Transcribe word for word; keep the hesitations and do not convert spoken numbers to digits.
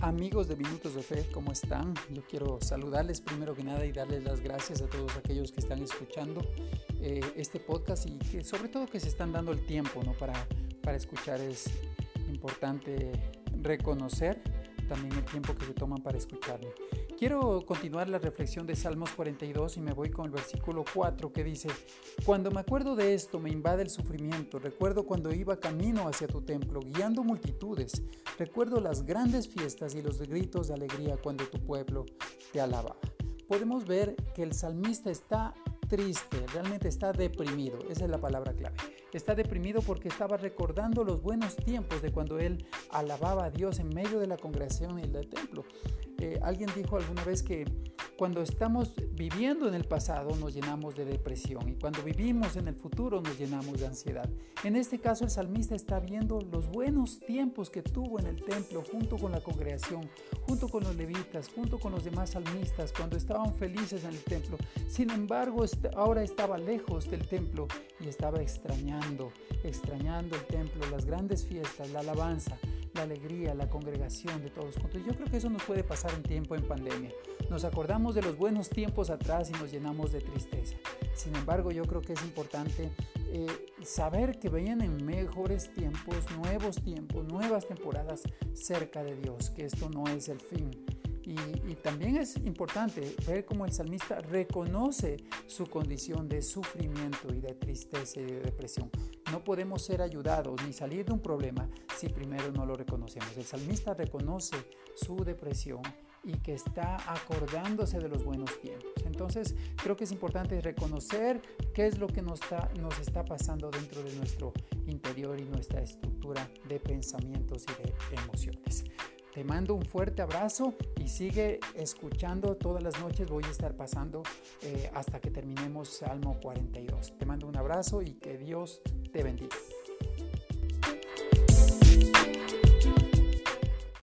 Amigos de Minutos de Fe, ¿cómo están? Yo quiero saludarles primero que nada y darles las gracias a todos aquellos que están escuchando eh, este podcast y que sobre todo que se están dando el tiempo, ¿no? para, para escuchar. Es importante reconocer también el tiempo que se toman para escucharme. Quiero continuar la reflexión de Salmos cuarenta y dos y me voy con el versículo cuatro que dice: Cuando me acuerdo de esto me invade el sufrimiento, recuerdo cuando iba camino hacia tu templo, guiando multitudes, recuerdo las grandes fiestas y los gritos de alegría cuando tu pueblo te alababa. Podemos ver que el salmista está triste, realmente está deprimido, esa es la palabra clave. Está deprimido porque estaba recordando los buenos tiempos de cuando él alababa a Dios en medio de la congregación y del templo. Eh, alguien dijo alguna vez que cuando estamos viviendo en el pasado nos llenamos de depresión y cuando vivimos en el futuro nos llenamos de ansiedad. En este caso el salmista está viendo los buenos tiempos que tuvo en el templo junto con la congregación, junto con los levitas, junto con los demás salmistas cuando estaban felices en el templo. Sin embargo, ahora estaba lejos del templo y estaba extrañando, extrañando el templo, las grandes fiestas, la alabanza, la alegría, la congregación de todos juntos. Yo creo que eso nos puede pasar en tiempo en pandemia. Nos acordamos de los buenos tiempos atrás y nos llenamos de tristeza. Sin embargo, yo creo que es importante eh, saber que vienen mejores tiempos, nuevos tiempos, nuevas temporadas cerca de Dios, que esto no es el fin. Y, y también es importante ver cómo el salmista reconoce su condición de sufrimiento y de tristeza y de depresión. No podemos ser ayudados ni salir de un problema si primero no lo reconocemos. El salmista reconoce su depresión y que está acordándose de los buenos tiempos. Entonces, creo que es importante reconocer qué es lo que nos está, nos está pasando dentro de nuestro interior y nuestra estructura de pensamientos y de emociones. Te mando un fuerte abrazo y sigue escuchando. Todas las noches voy a estar pasando eh, hasta que terminemos Salmo cuarenta y dos. Te mando un abrazo y que Dios te bendiga.